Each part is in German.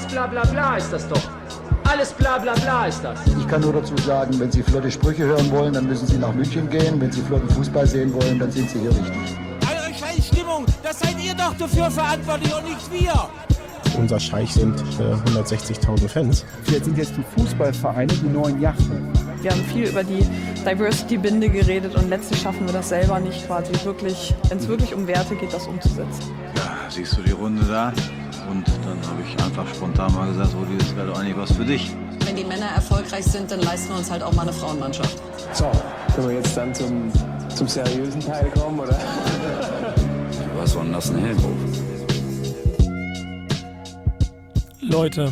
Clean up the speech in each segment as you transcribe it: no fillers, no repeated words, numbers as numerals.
bla bla bla ist das doch. Alles bla bla bla ist das. Ich kann nur dazu sagen, wenn Sie flotte Sprüche hören wollen, dann müssen Sie nach München gehen. Wenn Sie flotten Fußball sehen wollen, dann sind Sie hier richtig. Eure Scheißstimmung, das seid ihr doch dafür verantwortlich und nicht wir. Unser Scheich sind 160.000 Fans. Vielleicht sind jetzt die Fußballvereine die neuen Yachten. Wir haben viel über die Diversity-Binde geredet und letztlich schaffen wir das selber nicht quasi wirklich, wenn es wirklich um Werte geht, das umzusetzen. Ja, siehst du die Runde da? Und dann habe ich einfach spontan mal gesagt, Rudi, das wäre doch eigentlich was für dich. Wenn die Männer erfolgreich sind, dann leisten wir uns halt auch mal eine Frauenmannschaft. So, können wir jetzt dann zum seriösen Teil kommen, oder? Was war denn das ein Hellbruch? Leute,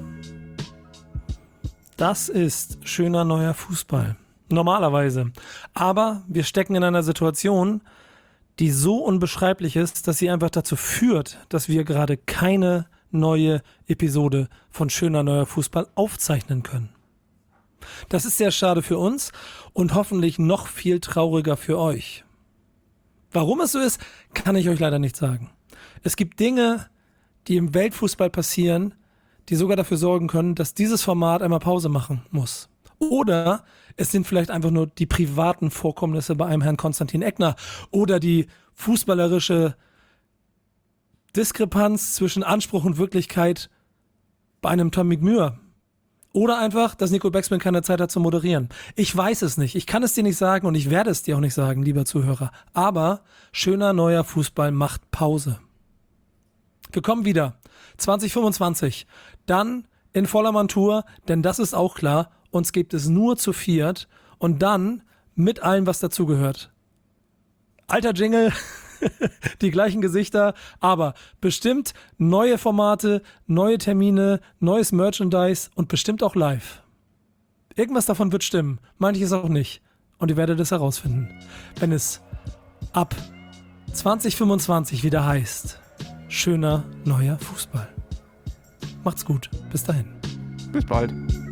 das ist schöner neuer Fußball. Normalerweise. Aber wir stecken in einer Situation, die so unbeschreiblich ist, dass sie einfach dazu führt, dass wir gerade keine neue Episode von schöner neuer Fußball aufzeichnen können. Das ist sehr schade für uns und hoffentlich noch viel trauriger für euch. Warum es so ist, kann ich euch leider nicht sagen. Es gibt Dinge, die im Weltfußball passieren, die sogar dafür sorgen können, dass dieses Format einmal Pause machen muss. Oder es sind vielleicht einfach nur die privaten Vorkommnisse bei einem Herrn Konstantin Eckner oder die fußballerische Diskrepanz zwischen Anspruch und Wirklichkeit bei einem Tommy Gmür. Oder einfach, dass Nico Beckmann keine Zeit hat zu moderieren. Ich weiß es nicht. Ich kann es dir nicht sagen und ich werde es dir auch nicht sagen, lieber Zuhörer. Aber schöner neuer Fußball macht Pause. Wir kommen wieder 2025. Dann in voller Montur, denn das ist auch klar, uns gibt es nur zu viert und dann mit allem, was dazugehört. Alter Jingle, die gleichen Gesichter, aber bestimmt neue Formate, neue Termine, neues Merchandise und bestimmt auch live. Irgendwas davon wird stimmen, manches auch nicht. Und ihr werdet es herausfinden, wenn es ab 2025 wieder heißt, schöner neuer Fußball. Macht's gut, bis dahin. Bis bald.